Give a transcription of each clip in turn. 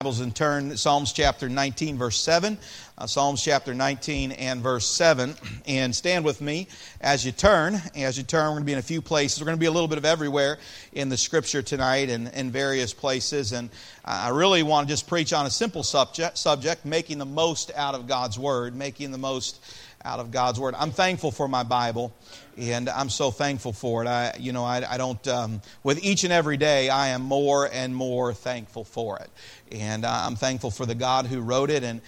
Bibles and turn Psalms chapter 19 verse 7. Psalms chapter 19 and verse 7. And stand with me as you turn. As you turn, we're going to be in a few places. We're going to be a little bit of everywhere in the Scripture tonight and in various places. And I really want to just preach on a simple subject, making the most out of God's Word. Making the most out of God's Word. I'm thankful for my Bible, and I'm so thankful for it. I don't, with each and every day, I am more and more thankful for it. And I'm thankful for the God who wrote it. And,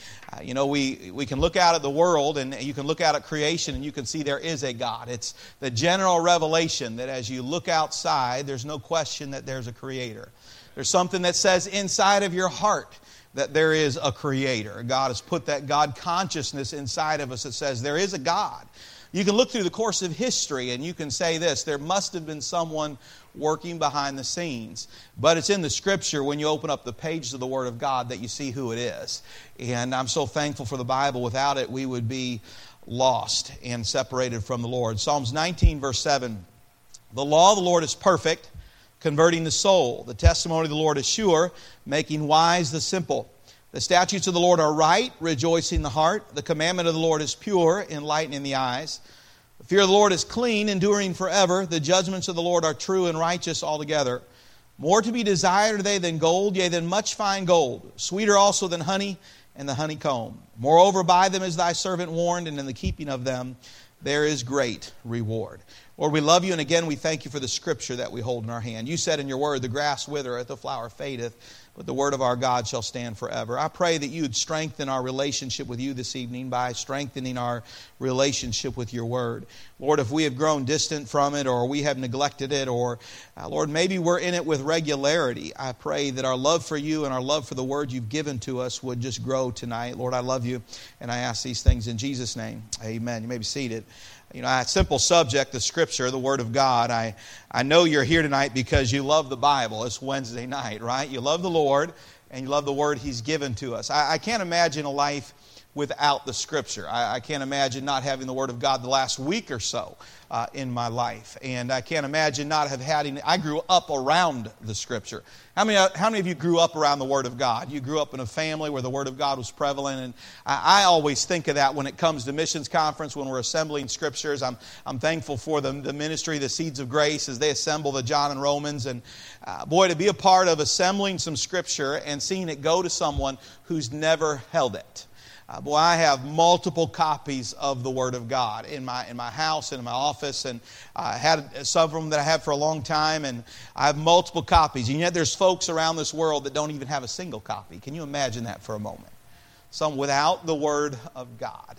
we can look out at the world, and you can look out at creation, and you can see there is a God. It's the general revelation that as you look outside, there's no question that there's a Creator. There's something that says inside of your heart that there is a Creator. God has put that God consciousness inside of us that says there is a God. You can look through the course of history and you can say this: there must have been someone working behind the scenes. But it's in the Scripture, when you open up the pages of the Word of God, that you see who it is. And I'm so thankful for the Bible. Without it, we would be lost and separated from the Lord. Psalms 19 verse 7. The law of the Lord is perfect, converting the soul. The testimony of the Lord is sure, making wise the simple. The statutes of the Lord are right, rejoicing the heart. The commandment of the Lord is pure, enlightening the eyes. The fear of the Lord is clean, enduring forever. The judgments of the Lord are true and righteous altogether. More to be desired are they than gold, yea, than much fine gold. Sweeter also than honey and the honeycomb. Moreover, by them is thy servant warned, and in the keeping of them there is great reward. Lord, we love you, and again we thank you for the Scripture that we hold in our hand. You said in your word, the grass withereth, the flower fadeth, but the word of our God shall stand forever. I pray that you would strengthen our relationship with you this evening by strengthening our relationship with your word. Lord, if we have grown distant from it, or we have neglected it, or Lord, maybe we're in it with regularity, I pray that our love for you and our love for the word you've given to us would just grow tonight. Lord, I love you, and I ask these things in Jesus' name. Amen. You may be seated. A simple subject, the Scripture, the Word of God. I know you're here tonight because you love the Bible. It's Wednesday night, right? You love the Lord, and you love the Word He's given to us. I can't imagine a life without the Scripture. I can't imagine not having the Word of God the last week or so in my life. And I can't imagine not have had it. I grew up around the Scripture. How many of you grew up around the Word of God? You grew up in a family where the Word of God was prevalent. And I always think of that when it comes to missions conference, when we're assembling Scriptures. I'm thankful for the ministry, the Seeds of Grace, as they assemble the John and Romans. And boy, to be a part of assembling some Scripture and seeing it go to someone who's never held it. Boy, I have multiple copies of the Word of God in my house and in my office, and I had some of them that I have for a long time, and I have multiple copies. And yet there's folks around this world that don't even have a single copy. Can you imagine that for a moment? Some without the Word of God.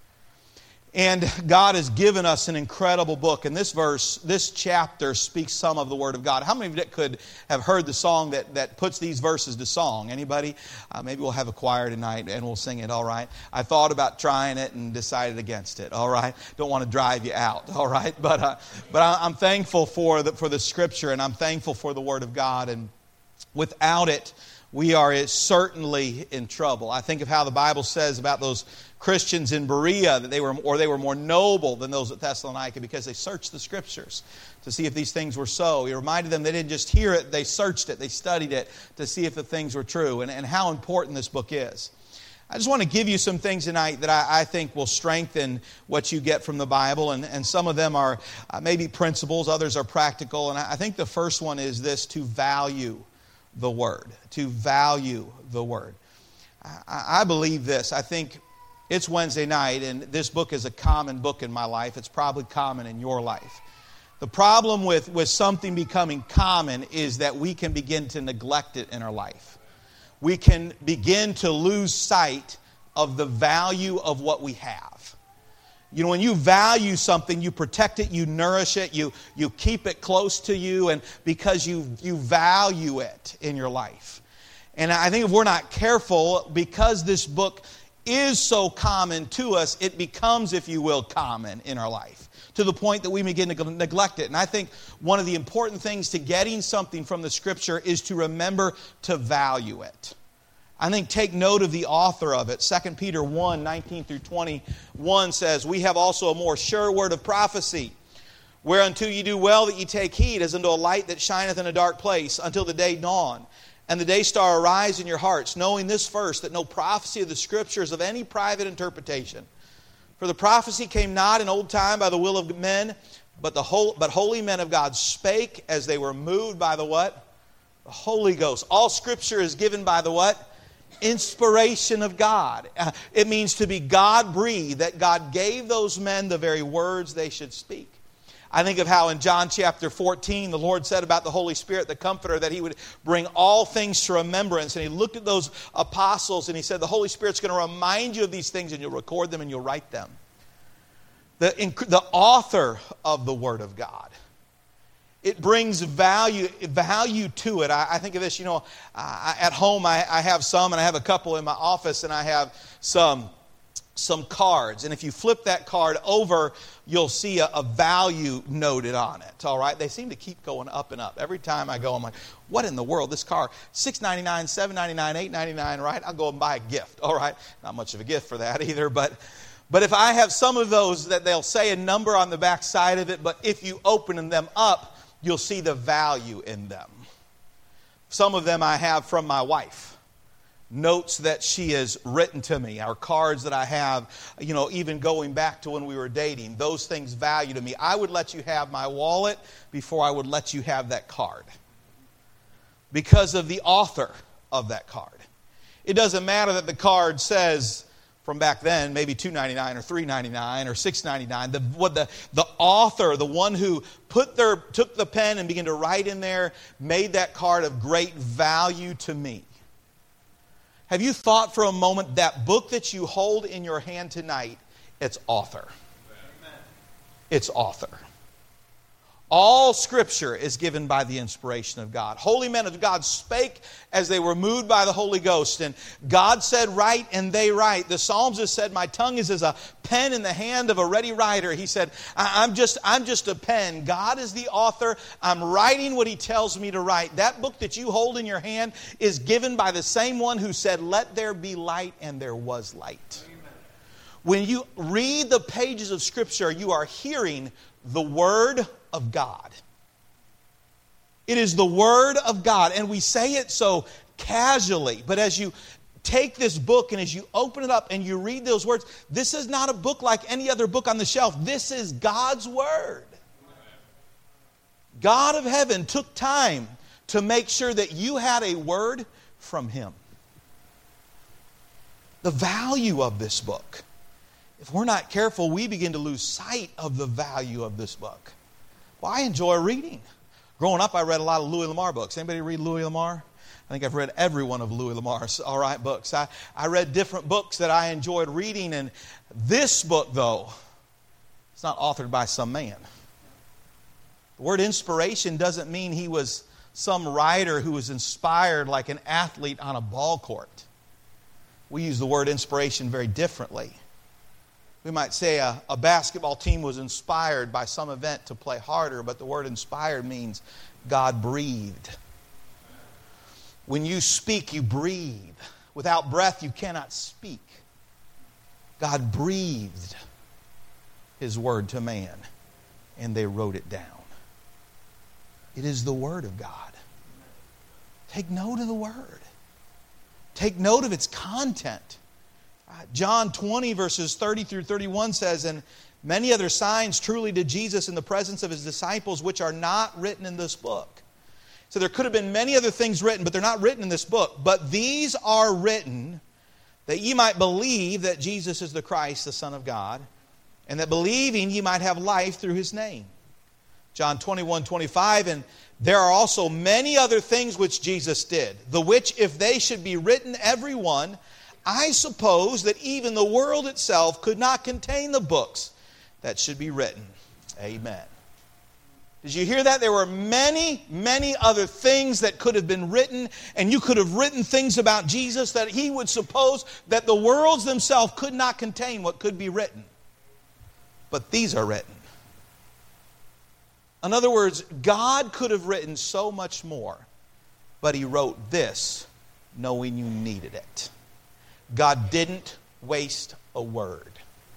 And God has given us an incredible book. And this chapter speaks some of the Word of God. How many of you could have heard the song that puts these verses to song? Anybody? Maybe we'll have a choir tonight and we'll sing it, all right? I thought about trying it and decided against it, all right? Don't want to drive you out, all right? But I'm thankful for the Scripture, and I'm thankful for the Word of God. And without it, we are certainly in trouble. I think of how the Bible says about those Christians in Berea that they were more noble than those at Thessalonica because they searched the Scriptures to see if these things were so. He reminded them they didn't just hear it, they searched it, they studied it to see if the things were true, and how important this book is. I just want to give you some things tonight that I think will strengthen what you get from the Bible, and some of them are maybe principles, others are practical, and I think the first one is this: to value the Word. To value the Word. I believe this. I think it's Wednesday night, and this book is a common book in my life. It's probably common in your life. The problem with something becoming common is that we can begin to neglect it in our life. We can begin to lose sight of the value of what we have. When you value something, you protect it, you nourish it, you keep it close to you, and because you value it in your life. And I think if we're not careful, because this book is so common to us, it becomes, if you will, common in our life, to the point that we begin to neglect it. And I think one of the important things to getting something from the Scripture is to remember to value it. I think take note of the author of it. 2 Peter 1, 19 through 21 says, "We have also a more sure word of prophecy, whereunto ye do well that ye take heed, as unto a light that shineth in a dark place, until the day dawn, And the day star arise in your hearts, knowing this first, that no prophecy of the Scriptures of any private interpretation. For the prophecy came not in old time by the will of men, but holy men of God spake as they were moved by the what? The Holy Ghost. All Scripture is given by the what? Inspiration of God. It means to be God-breathed, that God gave those men the very words they should speak. I think of how in John chapter 14, the Lord said about the Holy Spirit, the Comforter, that He would bring all things to remembrance. And He looked at those apostles and He said, the Holy Spirit's going to remind you of these things, and you'll record them and you'll write them. The author of the Word of God. It brings value to it. I think of this, at home I have some, and I have a couple in my office, and I have some cards. And if you flip that card over, you'll see a value noted on it. All right? They seem to keep going up and up. Every time I go, I'm like, what in the world? This car, $6.99, $7.99, $8.99, right? I'll go and buy a gift. All right? Not much of a gift for that either, but if I have some of those that they'll say a number on the back side of it, but if you open them up, you'll see the value in them. Some of them I have from my wife. Notes that she has written to me, or cards that I have, even going back to when we were dating. Those things value to me. I would let you have my wallet before I would let you have that card, because of the author of that card. It doesn't matter that the card says, from back then, maybe $2.99 or $3.99 or $6.99. The author, the one who took the pen and began to write in there, made that card of great value to me. Have you thought for a moment that book that you hold in your hand tonight, its author? Its author. All Scripture is given by the inspiration of God. Holy men of God spake as they were moved by the Holy Ghost. And God said, write, and they write. The Psalms have said, my tongue is as a pen in the hand of a ready writer. He said, I'm just a pen. God is the author. I'm writing what He tells me to write. That book that you hold in your hand is given by the same one who said, let there be light, and there was light. Amen. When you read the pages of Scripture, you are hearing the Word of God. It is the Word of God. And we say it so casually. But as you take this book and as you open it up and you read those words, this is not a book like any other book on the shelf. This is God's Word. God of heaven took time to make sure that you had a word from Him. The value of this book. If we're not careful, we begin to lose sight of the value of this book. Well, I enjoy reading. Growing up, I read a lot of Louis L'Amour books. Anybody read Louis L'Amour? I think I've read every one of Louis L'Amour's books. I read different books that I enjoyed reading, and this book, though, it's not authored by some man. The word inspiration doesn't mean he was some writer who was inspired like an athlete on a ball court. We use the word inspiration very differently. We might say a basketball team was inspired by some event to play harder, but the word inspired means God breathed. When you speak, you breathe. Without breath, you cannot speak. God breathed His word to man, and they wrote it down. It is the Word of God. Take note of the Word. Take note of its content. John 20 verses 30 through 31 says, and many other signs truly did Jesus in the presence of His disciples, which are not written in this book. So there could have been many other things written, but they're not written in this book. But these are written that ye might believe that Jesus is the Christ, the Son of God, and that believing ye might have life through His name. John 21:25, and there are also many other things which Jesus did, the which if they should be written every one, I suppose that even the world itself could not contain the books that should be written. Amen. Did you hear that? There were many, many other things that could have been written, and you could have written things about Jesus that He would suppose that the worlds themselves could not contain what could be written. But these are written. In other words, God could have written so much more, but He wrote this knowing you needed it. God didn't waste a word.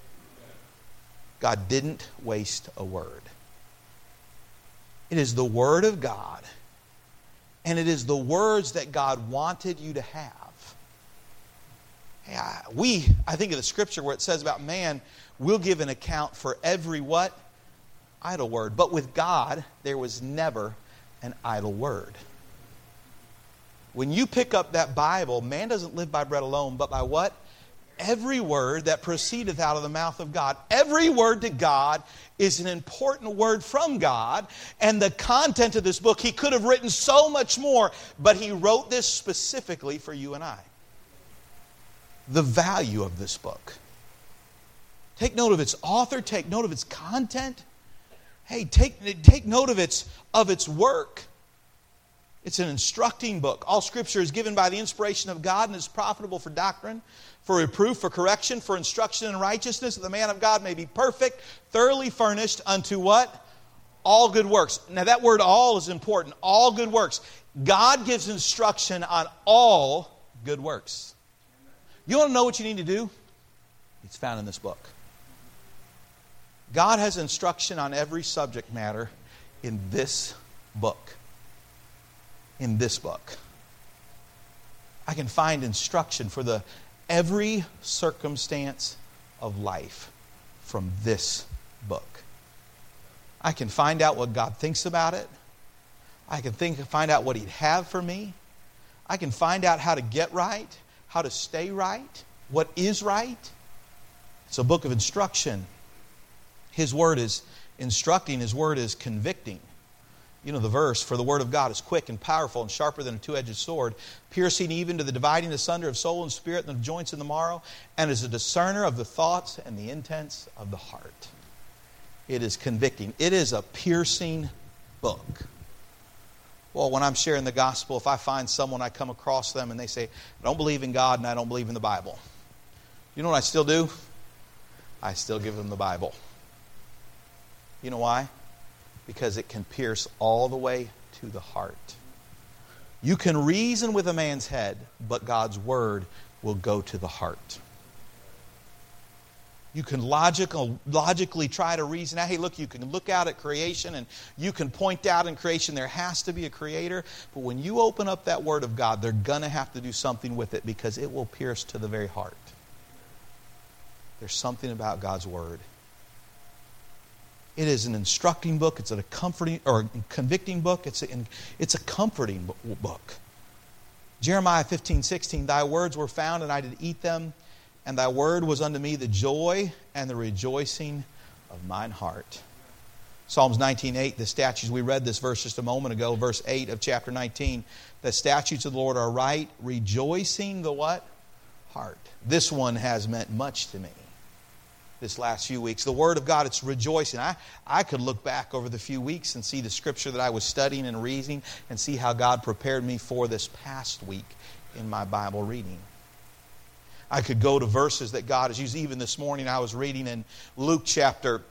God didn't waste a word. It is the Word of God. And it is the words that God wanted you to have. I think of the scripture where it says about man, we'll give an account for every what? Idle word. But with God, there was never an idle word. When you pick up that Bible, man doesn't live by bread alone, but by what? Every word that proceedeth out of the mouth of God. Every word to God is an important word from God. And the content of this book, he could have written so much more, but he wrote this specifically for you and I. The value of this book. Take note of its author. Take note of its content. Hey, take note of its work. It's an instructing book. All Scripture is given by the inspiration of God and is profitable for doctrine, for reproof, for correction, for instruction in righteousness, that the man of God may be perfect, thoroughly furnished unto what? All good works. Now that word all is important. All good works. God gives instruction on all good works. You want to know what you need to do? It's found in this book. God has instruction on every subject matter in this book. In this book. I can find instruction for every circumstance of life from this book. I can find out what God thinks about it. I can find out what He'd have for me. I can find out how to get right, how to stay right, what is right. It's a book of instruction. His word is instructing. His word is convicting. You know the verse, for the word of God is quick and powerful and sharper than a two-edged sword, piercing even to the dividing asunder of soul and spirit and the joints and the marrow, and is a discerner of the thoughts and the intents of the heart. It is convicting. It is a piercing book. Well, when I'm sharing the gospel, if I find someone, I come across them and they say, I don't believe in God and I don't believe in the Bible. You know what I still do? I still give them the Bible. You know why? Because it can pierce all the way to the heart. You can reason with a man's head, but God's word will go to the heart. You can logically try to reason out. Hey, look, you can look out at creation and you can point out in creation there has to be a creator. But when you open up that word of God, they're going to have to do something with it because it will pierce to the very heart. There's something about God's word. It is an instructing book. It's a comforting or convicting book. It's a comforting book. Jeremiah 15:16, Thy words were found, and I did eat them, and Thy word was unto me the joy and the rejoicing of mine heart. Psalms 19:8, the statutes, we read this verse just a moment ago, verse 8 of chapter 19. The statutes of the Lord are right, rejoicing the what? Heart. This one has meant much to me this last few weeks. The Word of God, it's rejoicing. I could look back over the few weeks and see the Scripture that I was studying and reading and see how God prepared me for this past week in my Bible reading. I could go to verses that God has used. Even this morning I was reading in Luke chapter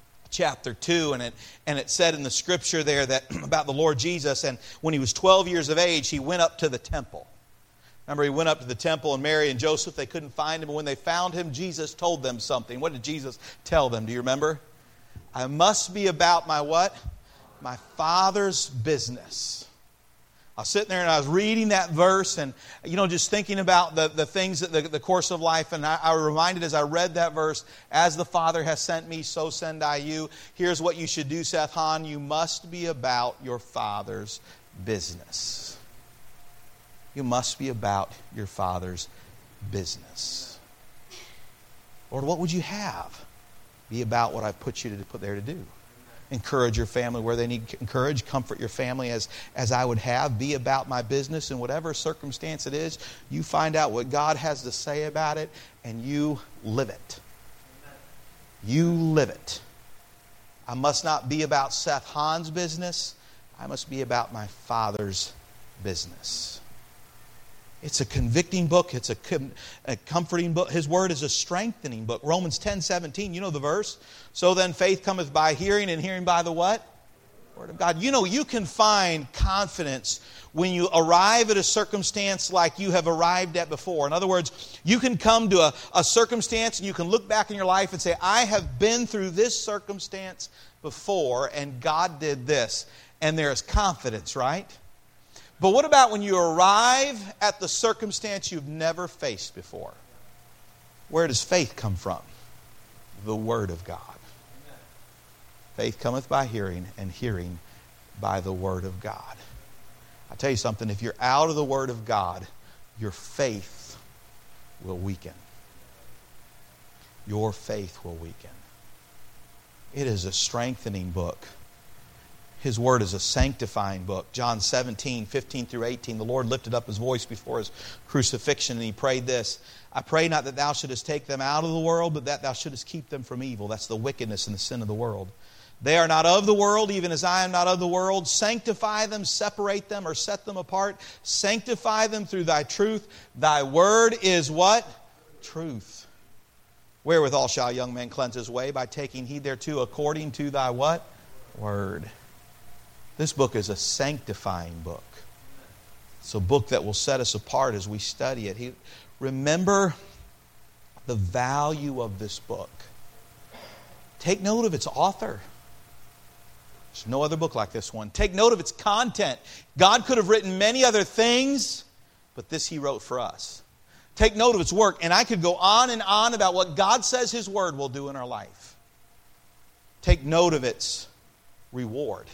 2, and it said in the Scripture there that about the Lord Jesus, and when He was 12 years of age, He went up to the temple. Remember, He went up to the temple, and Mary and Joseph, they couldn't find Him. And when they found Him, Jesus told them something. What did Jesus tell them? Do you remember? I must be about my what? My Father's business. I was sitting there and I was reading that verse and, just thinking about the things, the course of life. And I was reminded as I read that verse, as the Father has sent me, so send I you. Here's what you should do, Seth Hahn. You must be about your Father's business. You must be about your Father's business. Lord, what would you have? Be about what I've put you to put there to do. Encourage your family where they need encourage. Comfort your family as I would have. Be about my business in whatever circumstance it is. You find out what God has to say about it and you live it. You live it. I must not be about Seth Hahn's business. I must be about my Father's business. It's a convicting book. It's a comforting book. His word is a strengthening book. Romans 10:17, you know the verse. So then faith cometh by hearing, and hearing by the what? Word of God. You can find confidence when you arrive at a circumstance like you have arrived at before. In other words, you can come to a circumstance and you can look back in your life and say, I have been through this circumstance before, and God did this. And there is confidence, right? But what about when you arrive at the circumstance you've never faced before? Where does faith come from? The Word of God. Faith cometh by hearing, and hearing by the Word of God. I'll tell you something, if you're out of the Word of God, your faith will weaken. Your faith will weaken. It is a strengthening book. His Word is a sanctifying book. John 17, 15 through 18, the Lord lifted up His voice before His crucifixion, and He prayed this, I pray not that Thou shouldest take them out of the world, but that Thou shouldest keep them from evil. That's the wickedness and the sin of the world. They are not of the world, even as I am not of the world. Sanctify them, separate them, or set them apart. Sanctify them through Thy truth. Thy Word is what? Truth. Wherewithal shall a young man cleanse his way? By taking heed thereto according to Thy what? Word. This book is a sanctifying book. It's a book that will set us apart as we study it. Remember the value of this book. Take note of its author. There's no other book like this one. Take note of its content. God could have written many other things, but this He wrote for us. Take note of its work. And I could go on and on about what God says His Word will do in our life. Take note of its reward.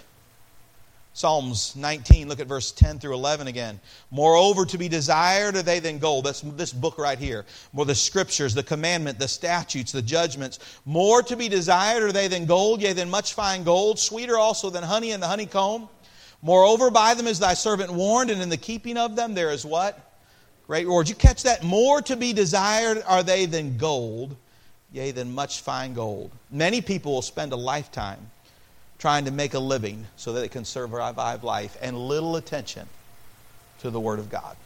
Psalms 19, look at verse 10 through 11 again. Moreover, to be desired are they than gold. That's this book right here. More the Scriptures, the commandment, the statutes, the judgments. More to be desired are they than gold, yea, than much fine gold. Sweeter also than honey and the honeycomb. Moreover, by them is thy servant warned, and in the keeping of them there is what? Great reward. You catch that? More to be desired are they than gold, yea, than much fine gold. Many people will spend a lifetime trying to make a living so that they can survive life, and little attention to the Word of God.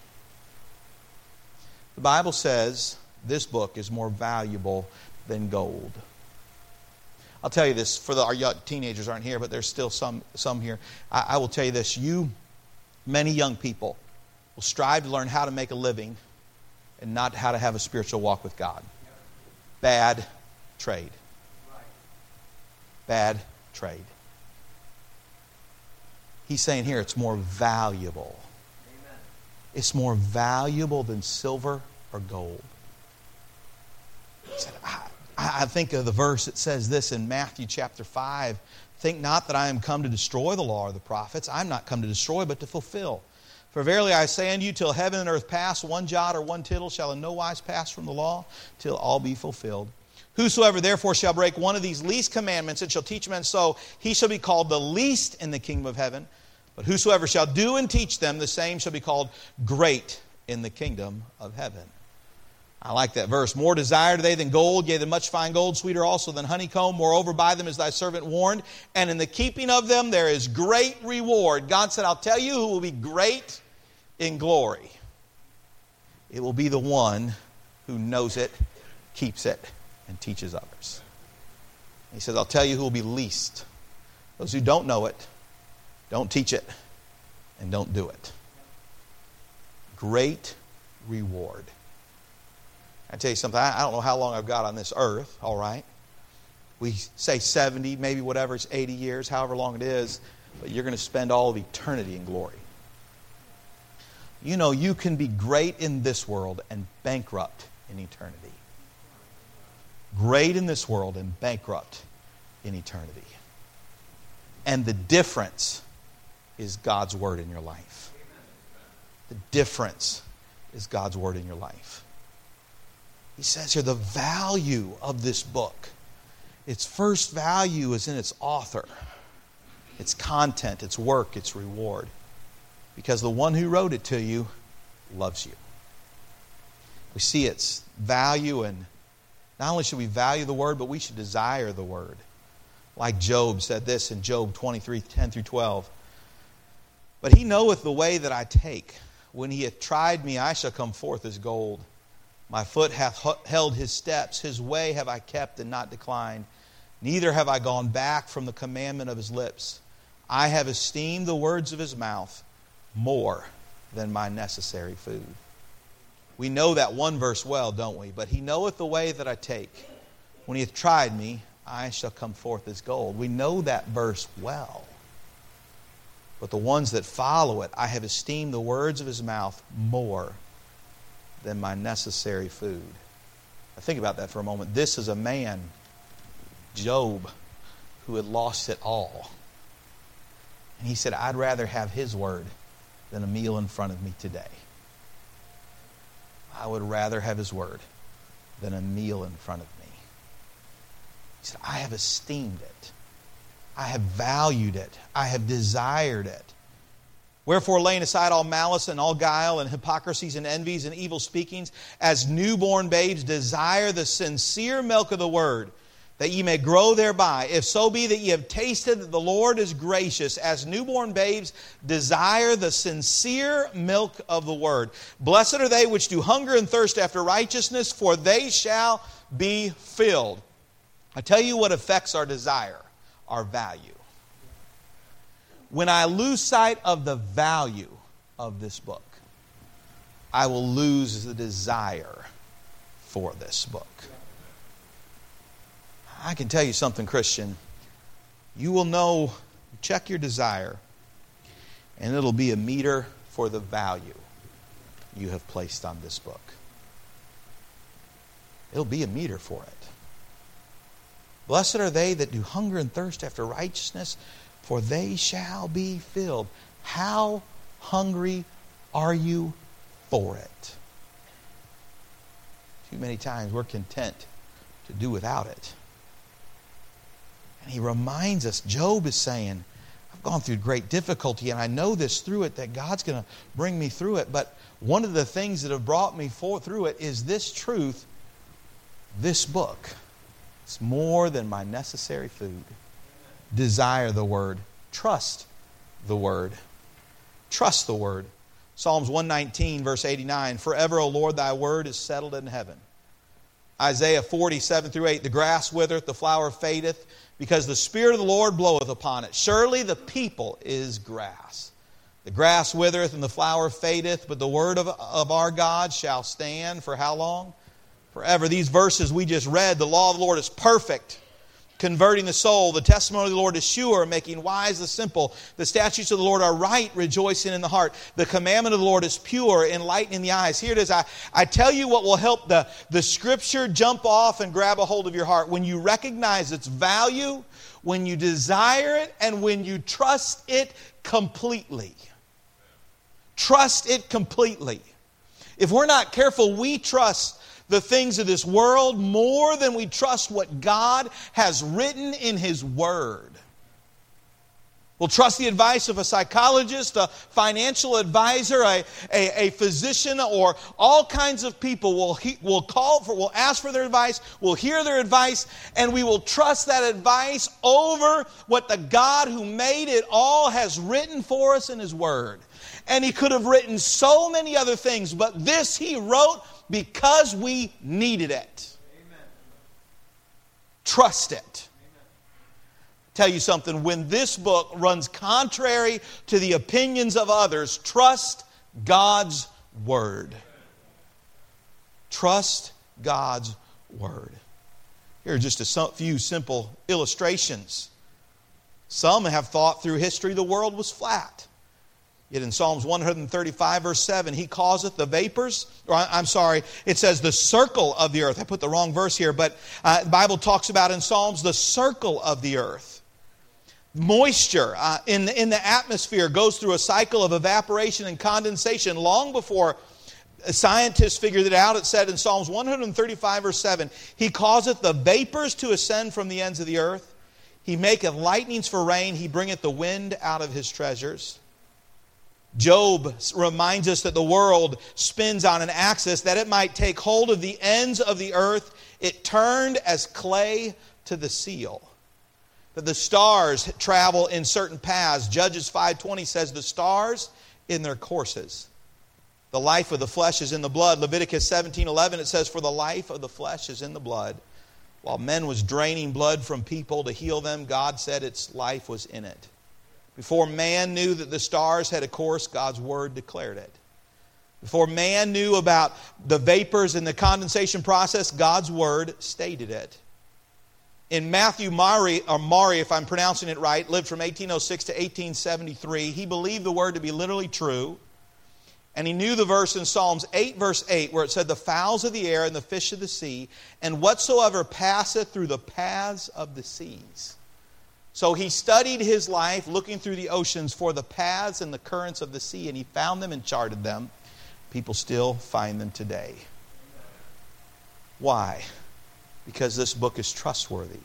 The Bible says this book is more valuable than gold. I'll tell you this, for our young teenagers aren't here, but there's still some here. I will tell you this, many young people will strive to learn how to make a living and not how to have a spiritual walk with God. Bad trade. Bad trade. He's saying here it's more valuable. Amen. It's more valuable than silver or gold. He said, I think of the verse that says this in Matthew chapter 5. Think not that I am come to destroy the law or the prophets. I am not come to destroy, but to fulfill. For verily I say unto you, till heaven and earth pass, one jot or one tittle shall in no wise pass from the law, till all be fulfilled. Whosoever therefore shall break one of these least commandments and shall teach men so, he shall be called the least in the kingdom of heaven. But whosoever shall do and teach them, the same shall be called great in the kingdom of heaven. I like that verse. More desired are they than gold, yea, than much fine gold, sweeter also than honeycomb. Moreover, by them is thy servant warned, and in the keeping of them there is great reward. God said, I'll tell you who will be great in glory. It will be the one who knows it, keeps it, and teaches others. He says, I'll tell you who will be least. Those who don't know it, don't teach it, and don't do it. Great reward. I tell you something, I don't know how long I've got on this earth, all right? We say 70, maybe whatever, it's 80 years, however long it is, but you're going to spend all of eternity in glory. You know, you can be great in this world and bankrupt in eternity. Great in this world and bankrupt in eternity. And the difference is God's Word in your life. The difference is God's Word in your life. He says here the value of this book. Its first value is in its author, its content, its work, its reward. Because the one who wrote it to you loves you. We see its value, and not only should we value the Word, but we should desire the Word. Like Job said this in Job 23, 10 through 12. But he knoweth the way that I take. When he hath tried me, I shall come forth as gold. My foot hath held his steps. His way have I kept and not declined. Neither have I gone back from the commandment of his lips. I have esteemed the words of his mouth more than my necessary food. We know that one verse well, don't we? But he knoweth the way that I take. When he hath tried me, I shall come forth as gold. We know that verse well. But the ones that follow it, I have esteemed the words of his mouth more than my necessary food. Now think about that for a moment. This is a man, Job, who had lost it all. And he said, I'd rather have his word than a meal in front of me today. I would rather have his word than a meal in front of me. He said, I have esteemed it. I have valued it. I have desired it. Wherefore, laying aside all malice and all guile and hypocrisies and envies and evil speakings, as newborn babes desire the sincere milk of the word, that ye may grow thereby. If so be that ye have tasted that the Lord is gracious, as newborn babes desire the sincere milk of the word. Blessed are they which do hunger and thirst after righteousness, for they shall be filled. I tell you what affects our desire, our value. When I lose sight of the value of this book, I will lose the desire for this book. I can tell you something, Christian. You will know, check your desire, and it'll be a meter for the value you have placed on this book. It'll be a meter for it. Blessed are they that do hunger and thirst after righteousness, for they shall be filled. How hungry are you for it? Too many times we're content to do without it. And he reminds us, Job is saying, I've gone through great difficulty and I know this through it, that God's going to bring me through it. But one of the things that have brought me through it is this truth, this book. It's more than my necessary food. Desire the word. Trust the word. Trust the word. Psalms 119, verse 89. Forever, O Lord, thy word is settled in heaven. Isaiah 47 through 8. The grass withereth, the flower fadeth, because the Spirit of the Lord bloweth upon it. Surely the people is grass. The grass withereth and the flower fadeth, but the word of our God shall stand for how long? Forever. These verses we just read, the law of the Lord is perfect, converting the soul. The testimony of the Lord is sure, making wise the simple. The statutes of the Lord are right, rejoicing in the heart. The commandment of the Lord is pure, enlightening the eyes. Here it is. I tell you what will help the Scripture jump off and grab a hold of your heart. When you recognize its value, when you desire it, and when you trust it completely. Trust it completely. If we're not careful, we trust the things of this world more than we trust what God has written in His Word. We'll trust the advice of a psychologist, a financial advisor, a physician, or all kinds of people. We'll ask for their advice, we'll hear their advice, and we will trust that advice over what the God who made it all has written for us in His Word. And He could have written so many other things, but this He wrote because we needed it. Amen. Trust it. Amen. Tell you something, when this book runs contrary to the opinions of others, trust God's Word. Trust God's Word. Here are just a few simple illustrations. Some have thought through history the world was flat. Yet in Psalms 135, verse 7, He causeth the vapors, it says the circle of the earth. I put the wrong verse here, but the Bible talks about in Psalms the circle of the earth. Moisture in the atmosphere goes through a cycle of evaporation and condensation long before scientists figured it out. It said in Psalms 135, verse 7, He causeth the vapors to ascend from the ends of the earth. He maketh lightnings for rain. He bringeth the wind out of His treasures. Job reminds us that the world spins on an axis that it might take hold of the ends of the earth. It turned as clay to the seal. That the stars travel in certain paths. Judges 5:20 says the stars in their courses. The life of the flesh is in the blood. Leviticus 17:11 it says, for the life of the flesh is in the blood. While men was draining blood from people to heal them, God said its life was in it. Before man knew that the stars had a course, God's Word declared it. Before man knew about the vapors and the condensation process, God's Word stated it. In Matthew Maury, if I'm pronouncing it right, lived from 1806 to 1873. He believed the word to be literally true. And he knew the verse in Psalms 8, verse 8, where it said, the fowls of the air and the fish of the sea, and whatsoever passeth through the paths of the seas. So he studied his life looking through the oceans for the paths and the currents of the sea, and he found them and charted them. People still find them today. Why? Because this book is trustworthy.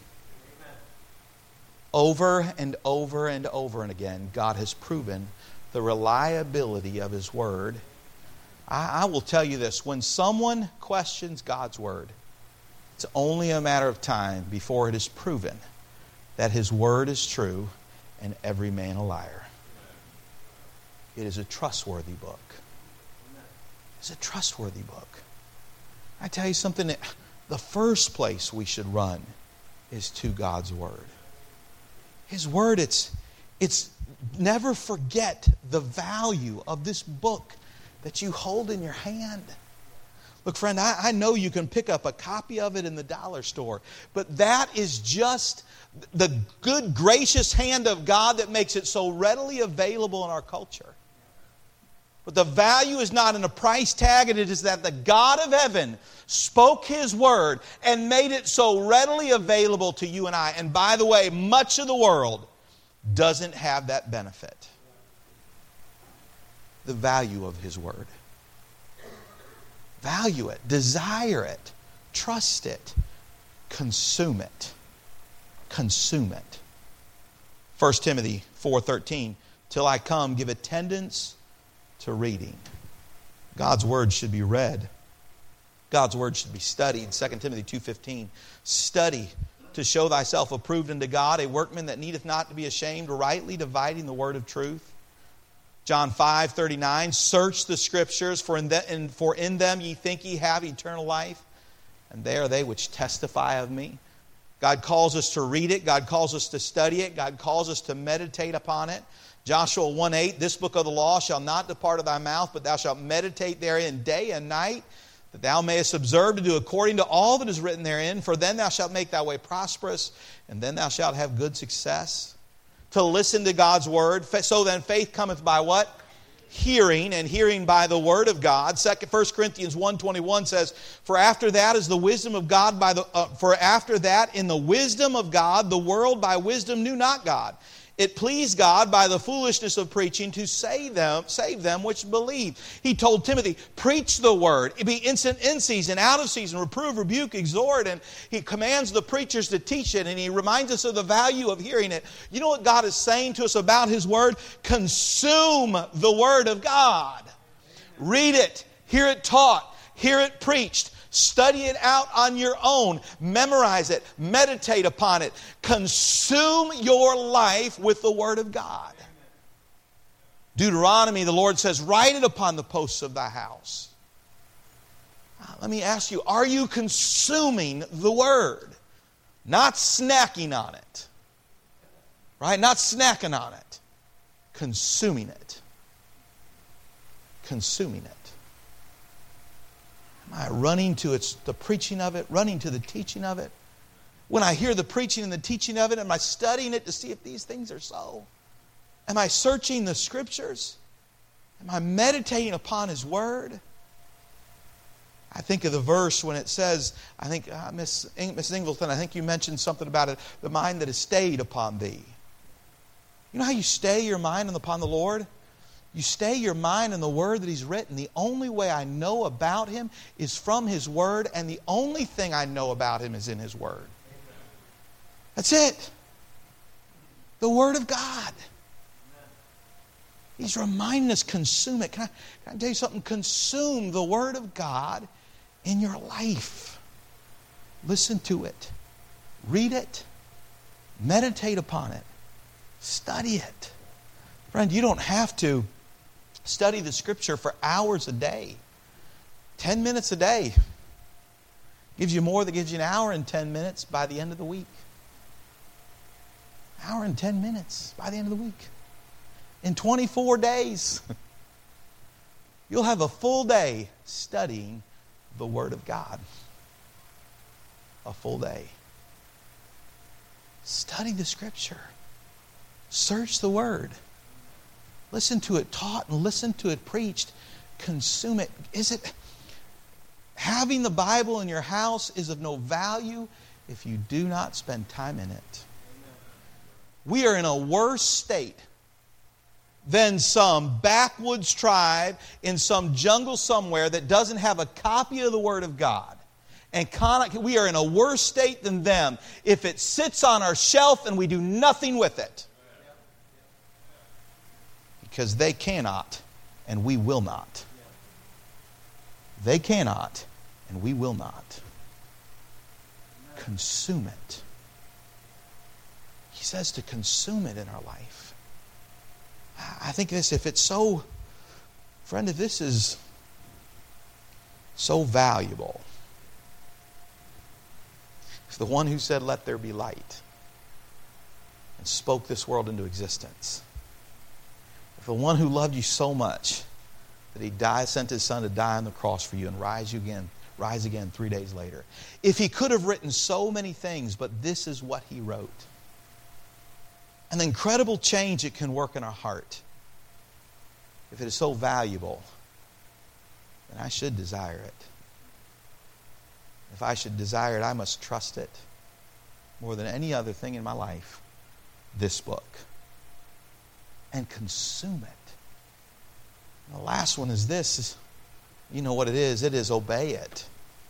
Over and over and over and again, God has proven the reliability of His Word. I will tell you this, when someone questions God's Word, it's only a matter of time before it is proven that His Word is true and every man a liar. It is a trustworthy book. It's a trustworthy book. I tell you something, the first place we should run is to God's Word. His Word, it's never forget the value of this book that you hold in your hand. Look, friend, I know you can pick up a copy of it in the dollar store, but that is just the good, gracious hand of God that makes it so readily available in our culture. But the value is not in a price tag, and it is that the God of heaven spoke His Word and made it so readily available to you and I. And by the way, much of the world doesn't have that benefit. The value of His Word. Value it, desire it, trust it, consume it. Consume it. 1 Timothy 4:13, till I come, give attendance to reading. God's Word should be read. God's Word should be studied. 2 Timothy 2:15, study to show thyself approved unto God, a workman that needeth not to be ashamed, rightly dividing the word of truth. John 5:39, search the Scriptures, for in them ye think ye have eternal life, and they are they which testify of me. God calls us to read it. God calls us to study it. God calls us to meditate upon it. Joshua 1:8, this book of the law shall not depart of thy mouth, but thou shalt meditate therein day and night, that thou mayest observe to do according to all that is written therein. For then thou shalt make thy way prosperous, and then thou shalt have good success. To listen to God's Word. So then faith cometh by what? Hearing, and hearing by the Word of God. 1 Corinthians 1:21 says, For after that in the wisdom of God, the world by wisdom knew not God. It pleased God by the foolishness of preaching to save them which believe. He told Timothy, preach the word. Be instant in season, out of season, reprove, rebuke, exhort. And he commands the preachers to teach it. And he reminds us of the value of hearing it. You know what God is saying to us about His Word? Consume the Word of God. Read it. Hear it taught. Hear it preached. Study it out on your own. Memorize it. Meditate upon it. Consume your life with the Word of God. Deuteronomy, the Lord says, write it upon the posts of thy house. Let me ask you, are you consuming the Word? Not snacking on it. Right? Not snacking on it. Consuming it. Consuming it. Am I running to the preaching of it, running to the teaching of it? When I hear the preaching and the teaching of it, am I studying it to see if these things are so? Am I searching the Scriptures? Am I meditating upon His Word? I think of the verse when it says, I think, Miss Ingleton, I think you mentioned something about it, the mind that is stayed upon Thee. You know how you stay your mind upon the Lord? You stay your mind in the Word that He's written. The only way I know about Him is from His Word, and the only thing I know about Him is in His Word. That's it. The Word of God. He's reminding us, consume it. Can I tell you something? Consume the Word of God in your life. Listen to it. Read it. Meditate upon it. Study it. Friend, you don't have to study the Scripture for hours a day. 10 minutes a day gives you more than gives you an hour and 10 minutes by the end of the week. Hour and 10 minutes by the end of the week. In 24 days, you'll have a full day studying the Word of God. A full day. Study the Scripture. Search the Word. Listen to it taught and listen to it preached. Consume it. Having the Bible in your house is of no value if you do not spend time in it. We are in a worse state than some backwoods tribe in some jungle somewhere that doesn't have a copy of the Word of God. And we are in a worse state than them if it sits on our shelf and we do nothing with it. Because they cannot and we will not. They cannot and we will not. Consume it. He says to consume it in our life. I think this, if it's so, friend, if this is so valuable, if the one who said, "Let there be light," and spoke this world into existence, if the one who loved you so much that He sent His Son to die on the cross for you and rise again 3 days later, if He could have written so many things, but this is what He wrote, an incredible change it can work in our heart. If it is so valuable, then I should desire it. If I should desire it, I must trust it more than any other thing in my life, this book, and consume it. And the last one is this. You know what it is. It is obey it.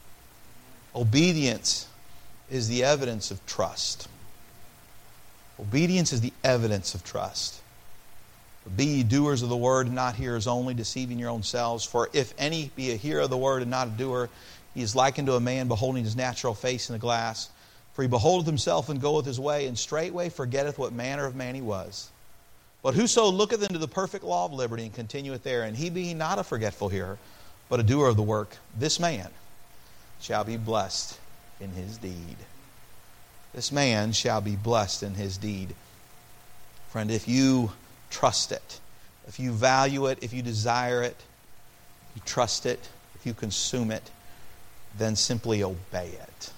Obedience is the evidence of trust. Obedience is the evidence of trust. But be ye doers of the word, and not hearers only, deceiving your own selves. For if any be a hearer of the word and not a doer, he is likened to a man beholding his natural face in a glass. For he beholdeth himself and goeth his way, and straightway forgetteth what manner of man he was. But whoso looketh into the perfect law of liberty, and continueth therein, he being not a forgetful hearer, but a doer of the work, this man shall be blessed in his deed. This man shall be blessed in his deed. Friend, if you trust it, if you value it, if you desire it, if you trust it, if you consume it, then simply obey it.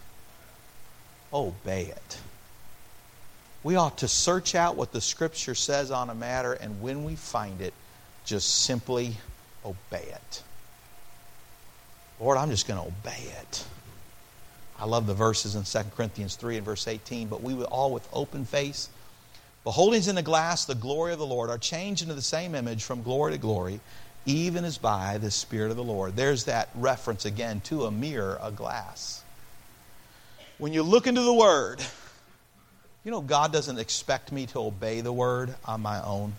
Obey it. We ought to search out what the Scripture says on a matter, and when we find it, just simply obey it. Lord, I'm just going to obey it. I love the verses in 2 Corinthians 3 and verse 18. But we all with open face, beholding in the glass the glory of the Lord, are changed into the same image from glory to glory, even as by the Spirit of the Lord. There's that reference again to a mirror, a glass. When you look into the Word, you know God doesn't expect me to obey the Word on my own.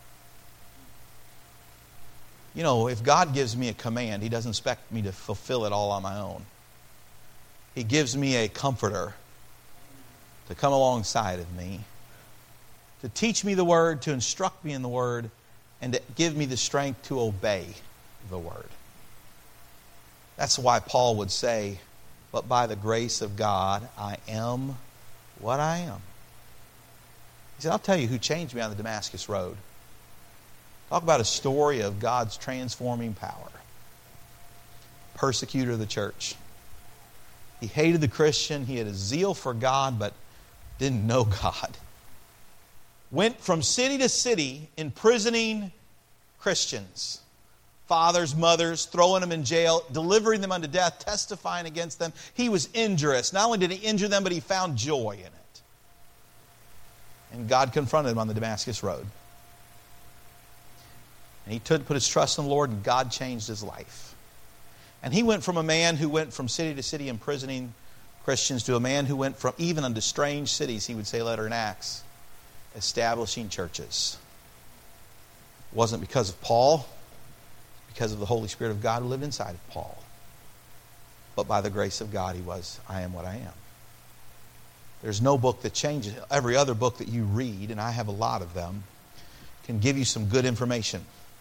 You know, if God gives me a command, He doesn't expect me to fulfill it all on my own. He gives me a comforter to come alongside of me, to teach me the Word, to instruct me in the Word, and to give me the strength to obey the Word. That's why Paul would say, but by the grace of God, I am what I am. He said, I'll tell you who changed me on the Damascus Road. Talk about a story of God's transforming power. Persecutor of the church. He hated the Christian. He had a zeal for God, but didn't know God. Went from city to city imprisoning Christians. Fathers, mothers, throwing them in jail, delivering them unto death, testifying against them. He was injurious. Not only did he injure them, but he found joy in it. And God confronted him on the Damascus Road. And he put his trust in the Lord, and God changed his life. And he went from a man who went from city to city imprisoning Christians to a man who went from even unto strange cities, he would say later in Acts, establishing churches. It wasn't because of Paul, because of the Holy Spirit of God who lived inside of Paul. But by the grace of God, I am what I am. There's no book that changes. Every other book that you read, and I have a lot of them, can give you some good information.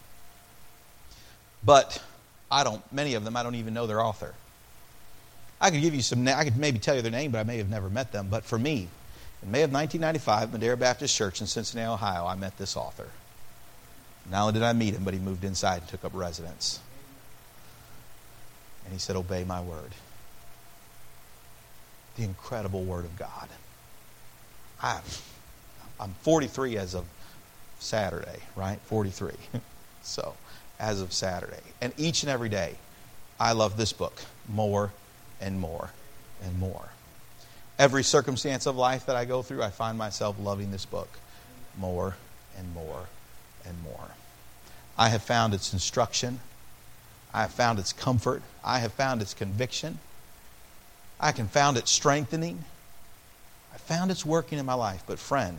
But many of them, I don't even know their author. I could give you I could maybe tell you their name, but I may have never met them. But for me, in May of 1995, Madera Baptist Church in Cincinnati, Ohio, I met this author. Not only did I meet him, but he moved inside and took up residence. And he said, obey my word. The incredible word of God. I'm 43 as of Saturday, right? 43. So, as of Saturday. And each and every day, I love this book more and more and more. Every circumstance of life that I go through, I find myself loving this book more and more and more. I have found its instruction. I have found its comfort. I have found its conviction. I can found its strengthening. I found its working in my life. But friend,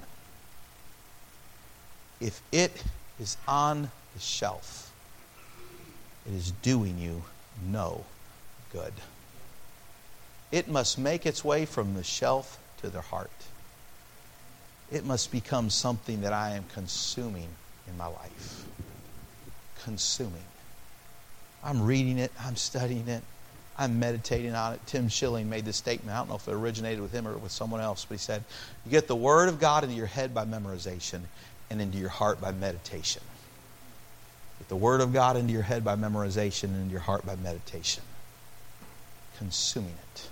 if it is on the shelf, it is doing you no good. It must make its way from the shelf to the heart. It must become something that I am consuming in my life. Consuming. I'm reading it. I'm studying it. I'm meditating on it. Tim Schilling made this statement. I don't know if it originated with him or with someone else, but he said, you get the Word of God into your head by memorization and into your heart by meditation. Get the Word of God into your head by memorization and into your heart by meditation. Consuming it.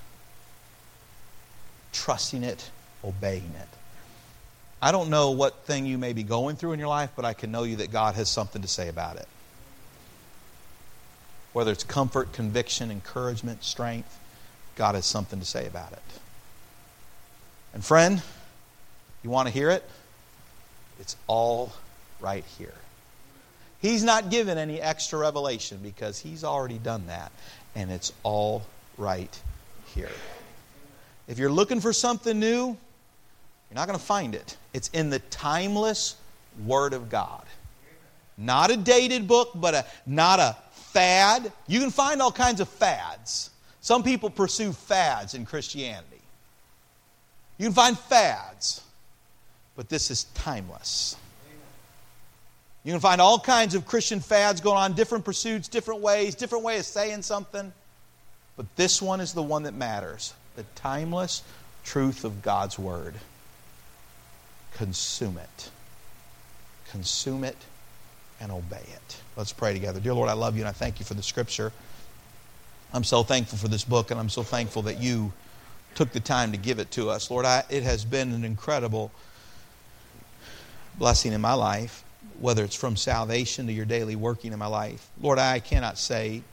Trusting it. Obeying it. I don't know what thing you may be going through in your life, but I can know you that God has something to say about it. Whether it's comfort, conviction, encouragement, strength, God has something to say about it. And friend, you want to hear it? It's all right here. He's not given any extra revelation because He's already done that. And it's all right here. If you're looking for something new, you're not going to find it. It's in the timeless Word of God. Not a dated book, but not a fad. You can find all kinds of fads. Some people pursue fads in Christianity. You can find fads, but this is timeless. You can find all kinds of Christian fads going on, different pursuits, different way of saying something. But this one is the one that matters. The timeless truth of God's Word. Consume it. Consume it and obey it. Let's pray together. Dear Lord, I love you and I thank you for the Scripture. I'm so thankful for this book and I'm so thankful that you took the time to give it to us. Lord, it has been an incredible blessing in my life, whether it's from salvation to your daily working in my life. Lord, I cannot say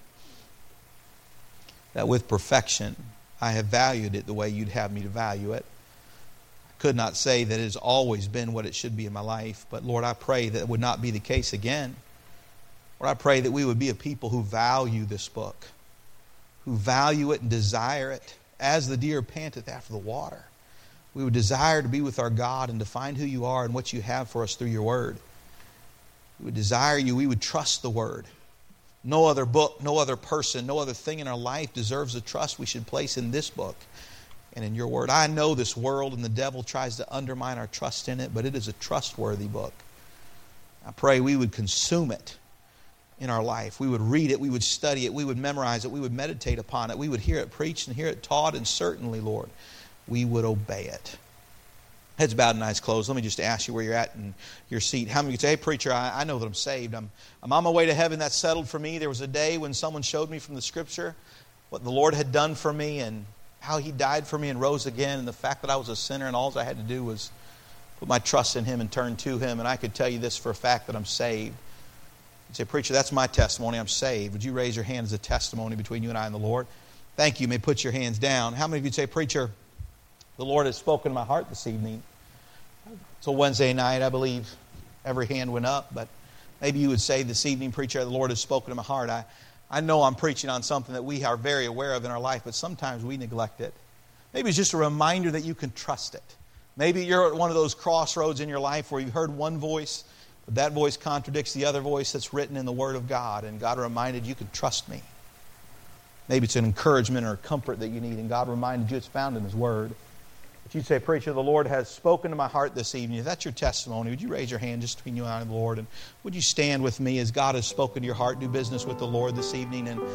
that with perfection I have valued it the way you'd have me to value it. I could not say that it has always been what it should be in my life, but Lord, I pray that it would not be the case again. Lord, I pray that we would be a people who value this book, who value it and desire it as the deer panteth after the water. We would desire to be with our God and to find who you are and what you have for us through your Word. We would desire you. We would trust the Word. No other book, no other person, no other thing in our life deserves the trust we should place in this book and in your Word. I know this world and the devil tries to undermine our trust in it, but it is a trustworthy book. I pray we would consume it in our life. We would read it, we would study it, we would memorize it, we would meditate upon it, we would hear it preached and hear it taught, and certainly, Lord, we would obey it. Heads bowed and eyes closed. Let me just ask you where you're at in your seat. How many of you say, hey, preacher, I know that I'm saved. I'm on my way to heaven. That's settled for me. There was a day when someone showed me from the Scripture what the Lord had done for me and how He died for me and rose again, and the fact that I was a sinner and all I had to do was put my trust in Him and turn to Him. And I could tell you this for a fact, that I'm saved. You say, preacher, that's my testimony. I'm saved. Would you raise your hand as a testimony between you and I and the Lord? Thank you. You may put your hands down. How many of you say, preacher, the Lord has spoken to my heart this evening? So Wednesday night, I believe every hand went up, but maybe you would say this evening, preacher, the Lord has spoken to my heart. I know I'm preaching on something that we are very aware of in our life, but sometimes we neglect it. Maybe it's just a reminder that you can trust it. Maybe you're at one of those crossroads in your life where you've heard one voice, but that voice contradicts the other voice that's written in the Word of God, and God reminded you can trust me. Maybe it's an encouragement or a comfort that you need, and God reminded you it's found in His Word. If you'd say, preacher, the Lord has spoken to my heart this evening, if that's your testimony, would you raise your hand just between you and the Lord? And would you stand with me as God has spoken to your heart, do business with the Lord this evening? And